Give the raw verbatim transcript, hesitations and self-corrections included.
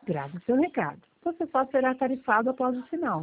Grave seu recado. Você só será tarifado após o sinal.